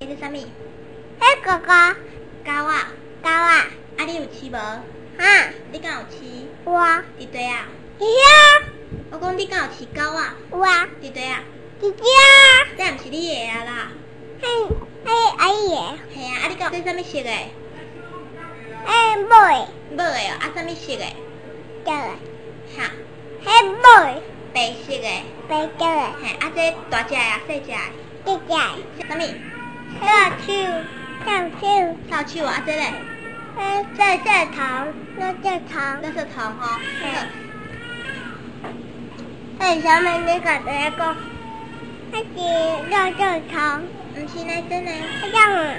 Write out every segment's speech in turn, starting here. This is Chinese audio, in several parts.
这是啥物？ 迄哥哥狗啊！ 狗啊！ 啊，你有饲无？ 哈？ 你敢有饲？ 有啊。 伫地啊？ 是啊。 我讲你敢有饲狗啊？ 有啊。 伫地啊？ 是啊。 这毋是你的啊啦？ 迄阿姨的。 嘿啊！啊，你敢有这啥物色的？ 母的。 母的哦，啊，啥物色的？ 对的。 哈？ 迄母的。 白色的。 白色的。 嘿，啊，这大只的啊，细只的？ 细只的。 啥物？ 跳手。 跳手啊！啊，这咧？ 垃圾桶。 垃圾桶吼。 小妹你个第一个，那是垃圾桶。 毋是呢，真的。 这样啊。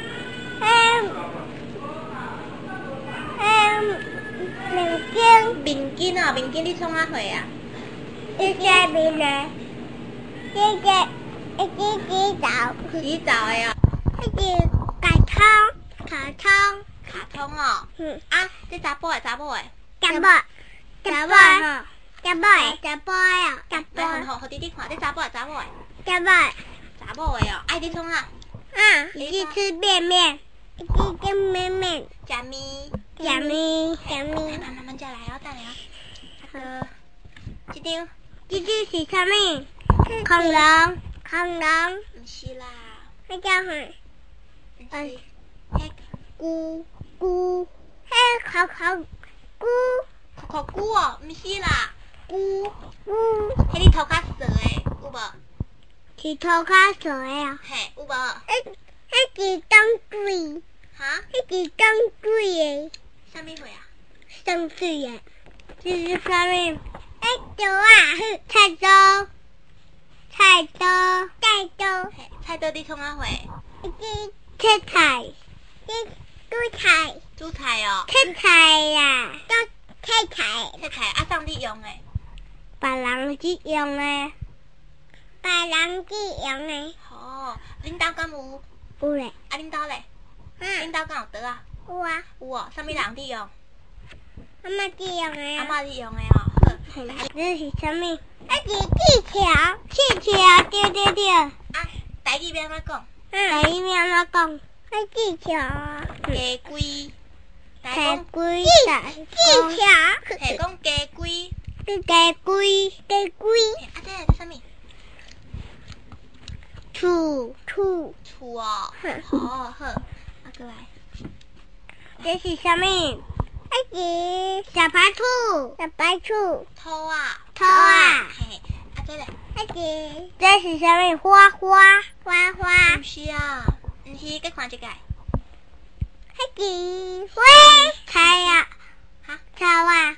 面巾哦，面巾你创啊岁啊？ 这些面呢？这洗澡。 洗澡的哦。 这是卡通哦。啊，这查某的。 查某啊。 来，互弟弟看，这查某的。 查某的哦，爱你创啊？ 你去吃面，吃面。 食面。慢慢再来哦，等下哦。这张是啥物？恐龙。 毋是啦。 那叫啥？ 迄牛。 迄酷牛哦，毋是啦。牛。迄你头壳蛇的，有无？ 是头壳蛇的啊。 嘿，有无？ 迄是当水。 哈？ 迄是当水的。 啥物货啊？ 当水的。这是啥物？刀啊，菜刀。 嘿，菜刀你创啊岁？ 切菜。 煮菜哦。 切菜呀，切菜。 啊，送你用的？ 别人去用的。 哦，恁兜敢有？ 有嘞。 啊，恁兜咧？恁兜敢有刀啊？ 有啊。 有哦，啥物人伫用？ 阿嬷去用的啊。 阿嬷伫用的哦。 这是啥物？是气球，对。 啊，台语要安怎讲？ 台语要安怎讲？气球。 鸡龟。 气龟。 嘿，讲鸡龟。 鸡龟。 啊，这啥物？ 厝哦。好，啊，过来。 这是啥物？是小白兔。 兔啊。嘿，啊，这咧？ 这是啥物？花。 毋是啊，毋是，再看一个。 花。菜啊。 哈？ 草啊。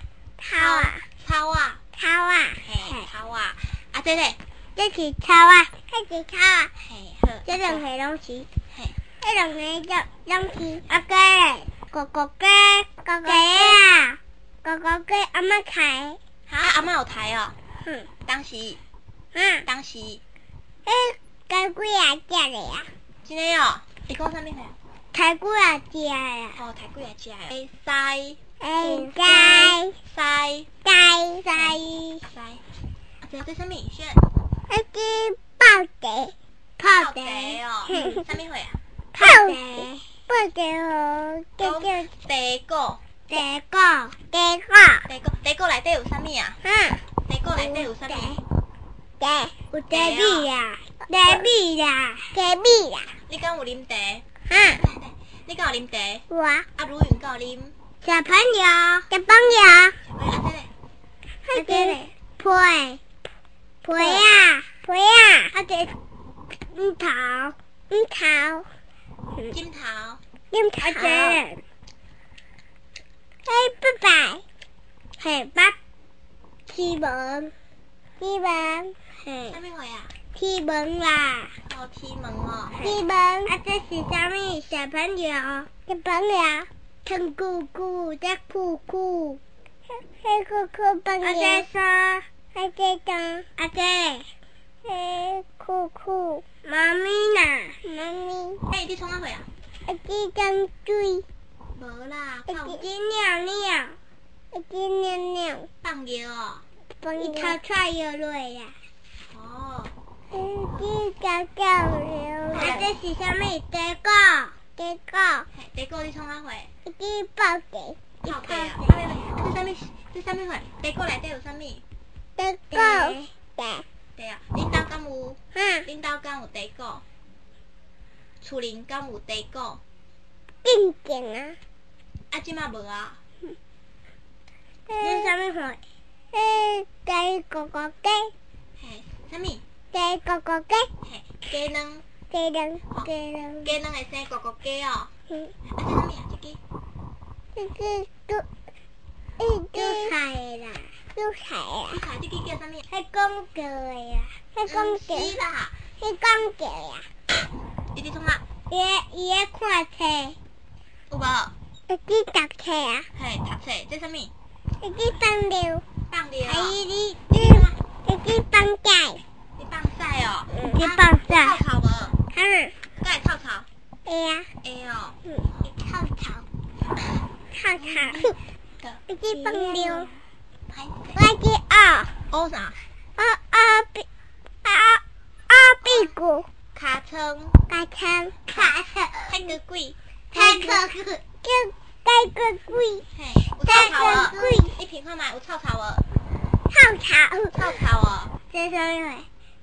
嘿，草啊。啊，这咧？ 这是草啊。 嘿，好。 这两个拢是。 嘿。 这两个拢是。啊哥哥鸡啊。阿嬷开。 哈，阿嬷有抬哦。当时。 鸡几啊只的啊？ 真的哦？你讲啥物货啊？ 抬几啊只的啊？ 哦，抬几啊只的？西。啊，这啥物？选。 泡茶。 泡茶哦。啥物货啊？ 泡茶哦。 茶果内底有啥物啊？茶果内底有啥物？ 有茶米啦。 你敢有啉茶？你敢有啉茶？ 有啊。 啊，如云敢有啉？ 小朋友。啊，这嘞？皮啊。啊，这樱桃。 金桃。 啊，这拜。天门。 啥物货啊？ 天门啦。 哦，天门哦。 天门。啊，这是啥物？小朋友。唱姑姑，在哭哭。朋友。啊，这啥？这张。啊，这。哭。妈咪啦。 哎，你创啊岁啊？ 这张水。 无啦， 尿。尿。 放尿哦。 伊头出来药落呀。 哦。 一只狗狗，啊，这是啥物？地狗，地狗， 地狗你创啊会？ 一只爆地， 泡地啊！这啥物会？地狗内底有啥物？ 地狗， 对啊，恁兜敢有？ 嗯， 恁兜敢有地狗？厝邻敢有地狗？ 静静啊！ 啊，即马无啊？ 这啥物会？鸡狗狗鸡， 嘿，啥物？ 鸡狗狗鸡， 嘿，鸡卵。 鸡卵，鸡卵， 鸡卵会生狗狗鸡哦。 嗯， 啊，这啥物啊？这只？ 都菜啦，都菜啦。 你看这只叫啥物？ 迄公叫的呀，迄公叫， 是啦。 迄公叫呀。 伊伫创啊？ 伊咧看册， 有无？ 一只读册啊， 嘿，读册，这啥物？ 一只放尿， 放尿。 你创啊？一只放假。 你放屎哦？ 一只放假。 臭臭无？ 嗯， 敢会臭臭？ 会啊。 会哦。 臭臭，臭臭。一只放尿，我只鸭， 乌啥？ 屁股， 尻川。 加枪， 太个鬼。 太个鬼，叫太个鬼， 嘿，有臭臭无？ 鬼， 你品看卖有臭臭无？ 臭臭， 臭臭哦。 这什么？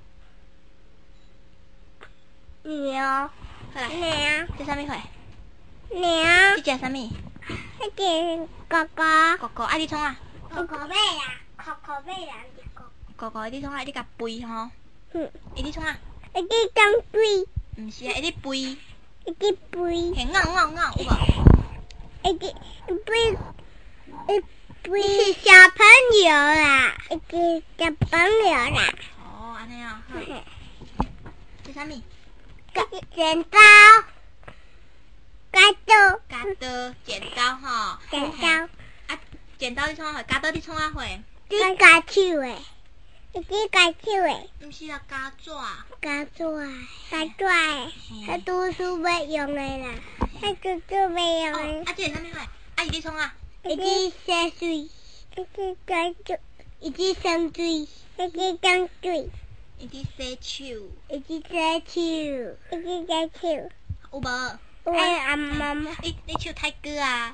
鸟， 好啦， 鸟， 这啥物货？ 鸟， 这只啥物？ 那只狗狗， 狗狗，啊你创啊？ 狗狗尾啦，狗狗尾啦，狗。 狗狗，你创啊？你甲肥吼？ 嗯， 伊你创啊？ 一只当龟， 毋是啊，伊伫肥， 一只龟， 嘿，咬咬咬，有无？ 一只龟，你是小朋友啦，一只小朋友啦。 哦，安尼哦，好。这啥物？ 剪刀，剪刀， 剪刀，剪刀吼。 剪刀， 啊，剪刀你创啊会？剪刀你创啊会？ 你夹手诶，一只夹手诶， 毋是啊，夹纸。 夹纸诶，他读书要用诶啦，他读书要用诶。 啊，这是啥物货？啊，伊你创啊？ 一只洗水，一只夹水，一只生水，一只装水， 伊伫洗手。 一只洗手，一只洗手。 有无？ 哎，阿妈妈。 你手太高啊！